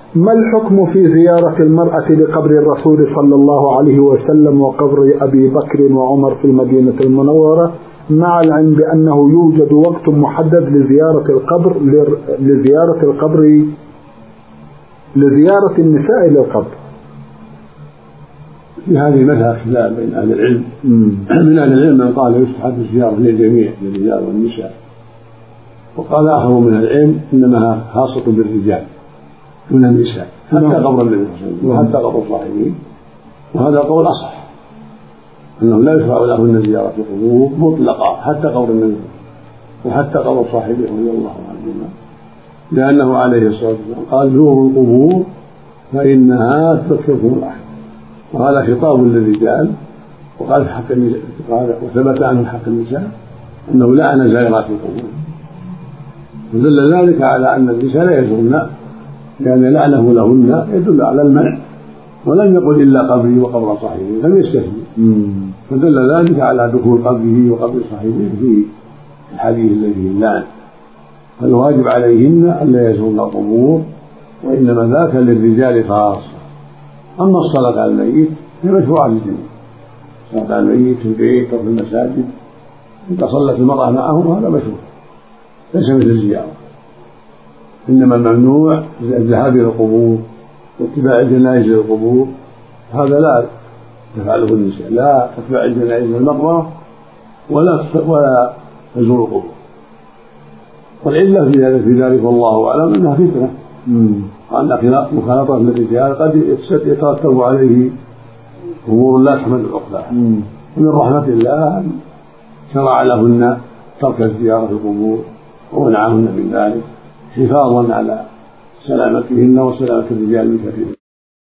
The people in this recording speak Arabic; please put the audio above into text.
ما الحكم في زيارة المرأة لقبر الرسول صلى الله عليه وسلم وقبر أبي بكر وعمر في المدينة المنورة، مع العلم بأنه يوجد وقت محدد لزيارة النساء للقبر؟ في هذه مسألة خلاف بين أهل العلم. من أهل العلم من قال يستحب الزيارة للجميع للرجال والنساء، وقال آخر من العلم إنما خاصة بالرجال من النساء حتى قبر النبي صلى الله عليه وسلم وحتى قبر صاحبه، وهذا قول أصح أنه لا يشرع لهن زيارة القبور مطلقة حتى قبر النبي وحتى قبر صاحبه رضي الله عنهما، لأنه عليه الصلاة والسلام قال زوروا القبور فإنها تذكركم الآخرة، وهذا خطاب للرجال. وقال في حق النساء وثبت عنه حق النساء أنه لعن زائرات القبور، ودل ذلك على أن النساء لا يزورن، لأن لعنه لهن يدل على المنع، ولم يقل إلا قبري وقبر صاحبه، لم يستثني، فدل ذلك على دخول قبره وقبر صاحبه في الحديث الذي فيه اللعن. فالواجب عليهن ألا يزورن القبور، وإنما ذاك للرجال خاصة. أما الصلاة على الميت هي مشروعة للجميع، الصلاة على الميت في البيت أو في المساجد إذا صلت المرأة معهم هذا مشروع، ليس مثل الزيارة. إنما الممنوع الذهاب إلى القبور واتباع الجنائز إلى القبور، هذا لا تفعله النساء، لا تتبع الجنائز المرة ولا تزور القبور. والعلة في ذلك والله أعلم أنها فتنة، وأن مخالطة الرجال قد يترتب عليه أمور لا تحمد عقباها، ومن رحمة الله شرع لهن ترك الزيارة في القبور ومنعهن من ذلك حفاظا على سلامتهن وسلامة الرجال من كثير.